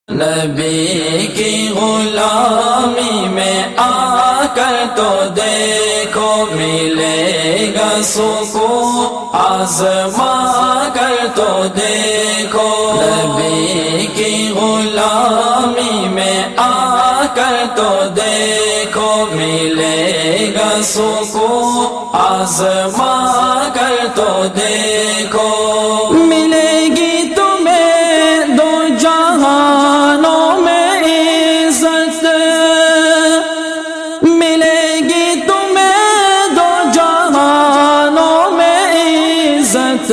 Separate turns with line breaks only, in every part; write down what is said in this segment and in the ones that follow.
نبی کی غلامی میں آ کر تو دیکھو ملے گا سکون، آزما کر تو دیکھو نبی کی غلامی میں آ کر تو دیکھو ملے گا سکون، آزما کر تو دیکھو ملے گی تمہیں دو جہانوں میں عزت، ملے گی تمہیں دو جہانوں میں عزت،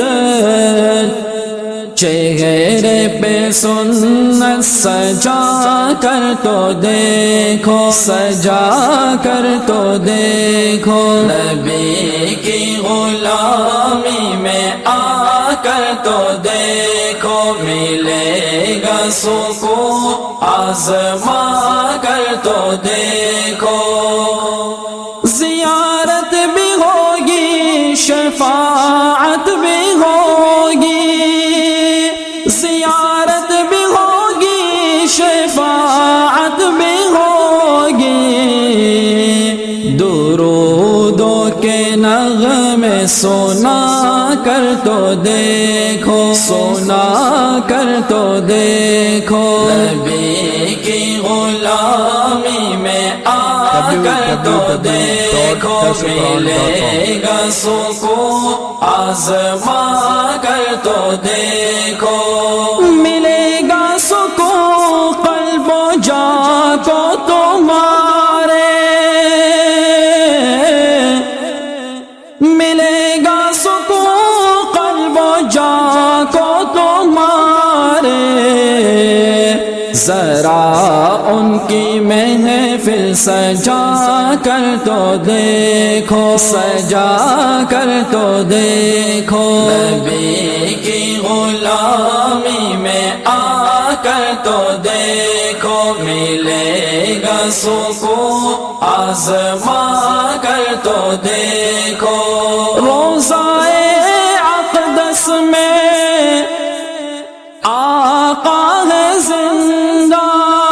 چہرے پہ سنت سجا کر تو دیکھو، سجا کر تو دیکھو نبی کی غلامی میں آ کر تو دیکھو ملے گا سکون، آزما کر تو دیکھو زیارت بھی ہوگی، شفاعت بھی ہوگی، زیارت بھی ہوگی، شفاعت بھی ہوگی، درودوں کے نغمے سنا کر تو دیکھو، سنا کر تو دیکھو نبی کی غلامی میں آ کر تو دیکھو ملے گا سکون، آزما کر تو دیکھو ملے گا سکون قلب و جاں کو تمہارے، ملے گا سکون قلب و جاں کو تمہارے، ذرا ان کی محفل سجا کر تو دیکھو، سجا کر تو دیکھو نبی کی غلامی میں آ کر تو دیکھو ملے گا سکون، آزما کر تو دیکھو روضائے اقدس میں آقا ہے زندہ،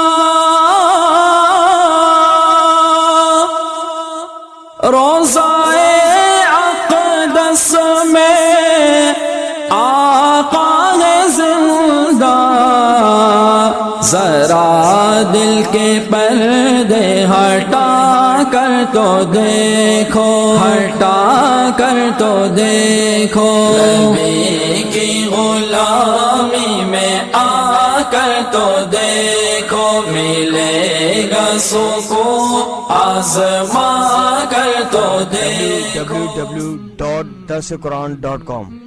روضائے اقدس میں آقا ہے زندہ، ذرا دل کے پردے ہٹا کر تو دیکھو، ہٹا کر تو دیکھو نبی کی غلامی میں آ کر تو دیکھو ملے گا سکون، آزما کر تو دیکھو
www.dasquran.com